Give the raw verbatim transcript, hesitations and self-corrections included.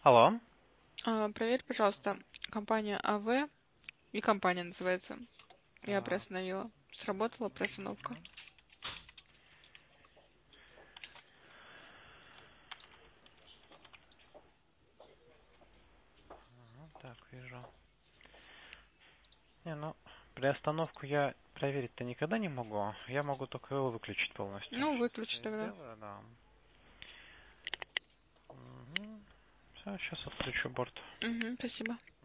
Алло. А, проверь, пожалуйста, компания А В, и компания называется. Я А, приостановила. Сработала приостановка. мгм. Ага, так, вижу. Не, ну, приостановку я проверить-то никогда не могу. Я могу только его выключить полностью. Ну, Сейчас выключи это и тогда. сделаю, да. Угу. Все, сейчас отключу борт. Угу, спасибо.